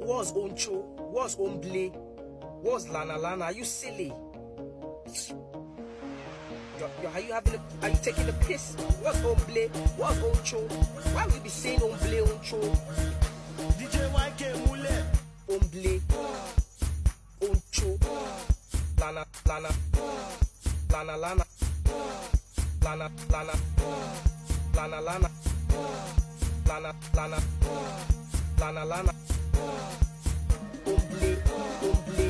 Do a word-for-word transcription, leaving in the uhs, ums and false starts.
What's oncho? What's omble? What's lana lana? Are you silly? Yo, yo, are you having a, are you taking the piss? What's omble? What's oncho? Why would you be saying omble, oncho? D J Y K Mule. Omble, oncho, lana lana, lana lana, lana lana, lana lana, lana lana, lana lana, omble, omble.